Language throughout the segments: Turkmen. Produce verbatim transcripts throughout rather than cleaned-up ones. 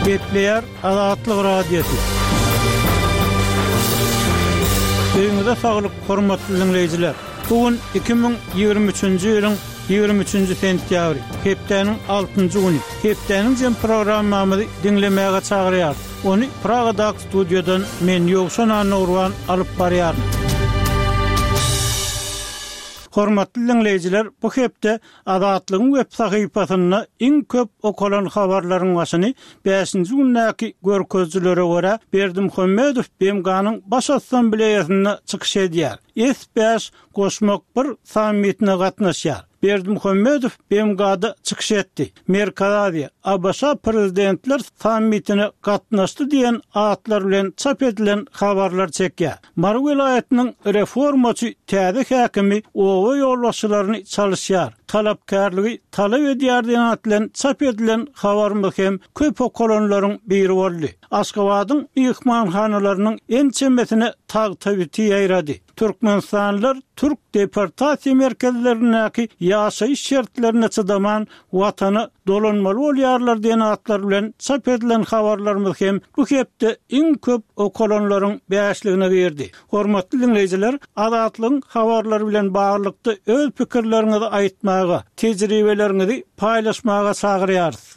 Gepleyer Azatlyk radiosu. Öňüňizde saglyk, hormatly dinleýijiler. Bugün iki bin ýygrimi üçünji ýylyň ýygrimi üçünji sentýabry, hepdeniň altynjy güni. Hepdeniň jem programmamyzy dinlemäge çagyrýar. Onu Praga'da studiodan men Ýogşan Anurwan alyp barýar. Hormatly dinleýijiler, bu hepde Azatlygyň web sahypasyna iň köp okulan habarlaryň başyny beşinji günnäki görkezlere görä Berdimuhammedow Bemganyň baş assambleýasyna çykyş edýär. S beş goşmak bir sammitine gatnaşýar. Berdimuhammedow Bemgada çykyş etdi. Merkez Aziýa Abaşa prezidentler sammitine gatnaşdy diýen atlar bilen çap edilen habarlar çekýär. Mar welaýatynyň reformaçy täze häkimi owa ýolbaşçylaryny çalışýar. Talapkärligi talap edýär diýen atlan çap edilen habarmy hem köp okulanlaryň biri boldy. Aşgabatyň mehmanhanalarynyň en çemmesine tag tabiti ýaýrady. Türkmenistanlar Türk deportasiýa merkezlerindäki ýaşaýyş şertlerine çydaman watany dolanmaly bolýarlar diýen atlar bilen çap edilen habarlarymyz hem bu hepde iň köp okulanlaryň beşligine berdi. Hormatly dinleýijiler, Azatlygyň habarlary bilen baglykda öz pikirleriňizi aýtmaga, tejribelerinizi paýlaşmaga çagyrýarys.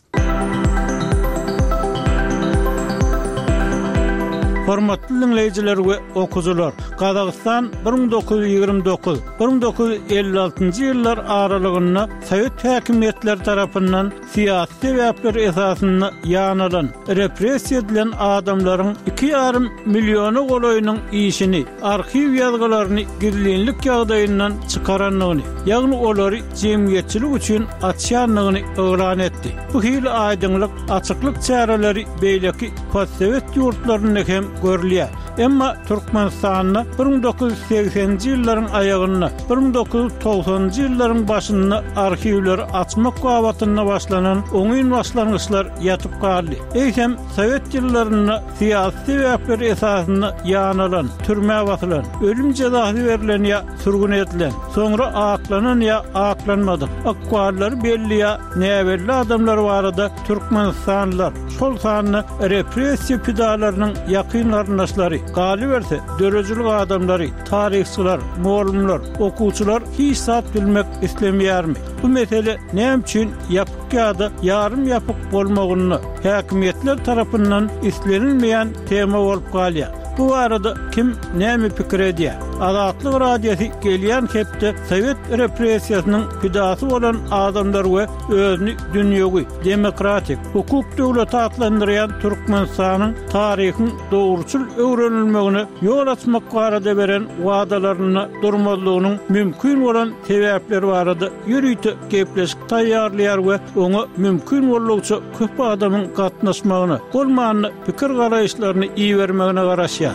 Hormatly dinleýijiler we okuwçylar, Kazakystan bir bin dokuz yüz ýygrimi dokuz - bir bin dokuz yüz elli altynjy ýyllar aralygynda Sowet häkimetleri tarapyndan siýasy sebäpler esasyna ýanylan, repressiýa edilen adamlaryň iki ýarym milliony golaýynyň işini, arxiw ýazgylaryny gizlenlik ýagdaýyndan çykaranlygyny, ýagny olary jemgyýetçilik üçin açýanlygyny öwran etdi. Bu hili aýdyňlyk, açyklyk çäreleri beýleki post-Sowet ýurtlaryny hem görülýär. Emma Türkmenistanyň bir bin dokuz yüz seksenji ýyllaryň aýagyna, bir bin dokuz yüz togsanjy ýyllaryň başyna arxiwleri açmak gawatyna başlanan oňyn başlangyçlar ýatyp galdy. Eýsem Sowet ýyllaryna siýasy sebäpler esasyna ýanylan, türme batylan, ölüm jazasy berilen ýa sürgün edilen, soňra aklanan ýa aklanmady. Akwallary belli ýa näbelli adamlar barada Türkmenistanlylar şol sanyny repressiýa pidalarynyň ýakynlaryndaşlary gali berse, dörejilik adamlary, tarihçiler, muallimler, okuwçylar hiç zat bilmek islemýärmi? Bu mesele näme üçin ýapyk ýa-da ýarym ýapyk bolmagyny häkimetler tarapyndan islenilmeýän tema bolup galýar. Bu arada kim näme pikir edýär? Azatlyk radiosu gelýän hepde Sowet repressiýasynyň pidasy bolan adamlar we özüni dünýägi, demokratik, hukuk döwleti adlandyrýan Türkmenistanyň taryhyny dogruçul öwrenilmegine ýol açmak barada beren wagdalaryny durmalygynyň mümkin bolan sebäpleri barada ýürüýte gepleşik taýýarlaýar we oňa mümkin bolýança köp adamyň gatnaşmagyny, bolmany pikir garaýşlaryny iýermegine garaşýar.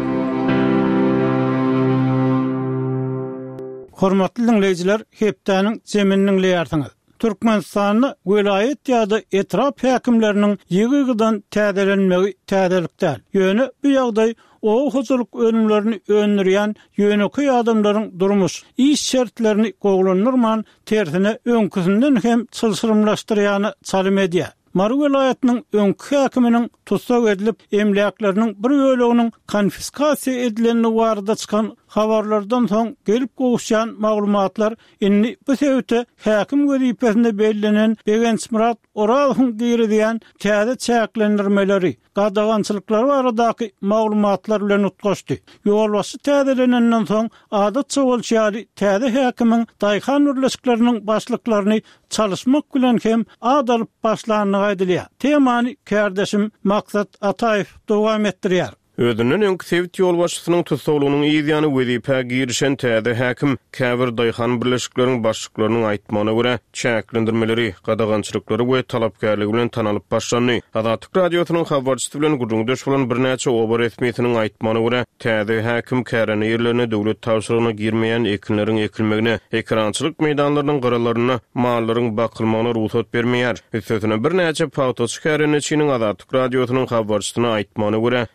Hormatly dinleýijiler, hepdeniň zemininiň leýärsiňiz. Türkmenistanyň welaýet ýa-da etrap häkimleriniň ýygydan täzelenmegi täzelikdäl. Ýöne bu ýagdaý o huzurluk önümlerini önürýän ýöneki adamlaryň durmuş, iş şertlerini goglanyrman tersine öňküsinden hem çylsyrymlaşdyrýany çalym edýär. Mar welaýatynyň öňkü häkiminiň tutsak edilip emlaklarının bir böleginiň konfiskasiýa edilenini barada çykan habarlardan soň gelip gowuşan maglumatlar inni bu sebäpde häkim wezipesinde belirlenen Begenç Murat Oralowyň giri diýen täze çäklendirmeleri, gadagançylyklar baradaky maglumatlar bilen utgaşdy. Ýolbaşy täzelenenden soň adatça bolýary täze häkimiň daýhan birleşikleriniň başlyklaryny çalışmak bilen hem adalyp başlanyny aýdylýar. Temany kardeşim Maksat Ataýew dowam etdirýär. Özünün öňkü Sowet ýolbaşçysynyň tutsaglygynyň ýygyny wezipe girişen täze häkim käbir daýhan birleşikleriniň başlyklarynyň aýtmagyna görä çäklendirmeleri, gadagançylyklary we talapkärligi bilen tanalyp başlandy. Azatlyk radiosynyň habarçysy bilen gurulmdaş bolan bir näçe oba resmiýetiniň aýtmagyna görä täze häkim kärene ýerlerine döwlet tawşyrygyna girmeýän ekinleriň ekilmegine, ekrançylyk meýdanlarynyň garalaryna mallaryň bakylmagyna ruhsat bermeýär. Üstüne bir näçe pawtoç käreneçiniň Azatlyk radiosynyň habarçysyna aýtmagyna görä täze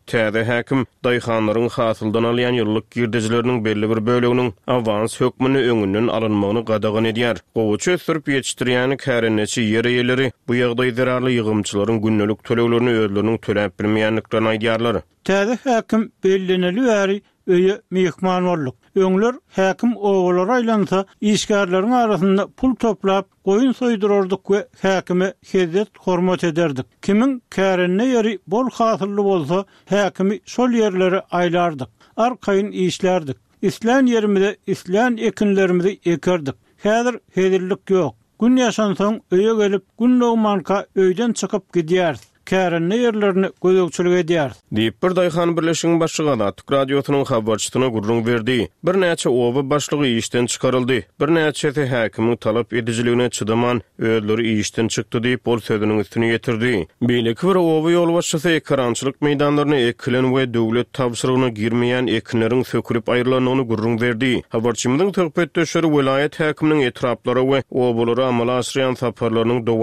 häkim daýhanlaryň hasyldan alýan ýyllyk girdijileriniň belli bir böleginiň awans hökmüni öňünden alynmagyny gadagan edýär. Gowuçy ösürip ýetişdirýän kärenneçi ýer eýeleri bu ýagdaý zararly ýygymçylaryň günnelik töleglerini özleriniň töläp bilmeýänliklerini aýdýarlar. Täze häkim belleneli bäri öýe mehman bolduk. Öňler häkim owalara aýlansa, işgärleriň arasynda pul toplap, goýun soýdurardyk we häkime hezet hormat ederdik. Kimin kärenne ýeri bol hasylly bolsa, häkimi şol ýerlere aýlardyk. Arkaýyn işlerdik. İslan ýerimizde islan ekinlerimizi ekerdik. Häzir hezirlik ýok. Gün ýaşansaň öýe gelip gün nowmanka öýden çykyp gidýär. Kärenne ýerlerini gözegçilik edýär. Diýip bir daýhan birleşigiň başlygy Atatürk radiosynyň habarçysyna gurrun berdi. Bir näçe owa başlygy işden çykaryldy. Bir näçesi häkimiň talap edijiligine çydaman özleri işden çykdy diýip bol sözüniň üstüne ýetirdi. Beýleki bir owa ýol başçysy ekrançylyk meýdanlaryny eklen we döwlet tapşyrygyna girmeýän ekinleriň sökülip aýrylanyny gurrun berdi. Habarçymyň töhbetdeşleri vilayet häkiminiň etraplary we owalara amala aşyran saparlarynyň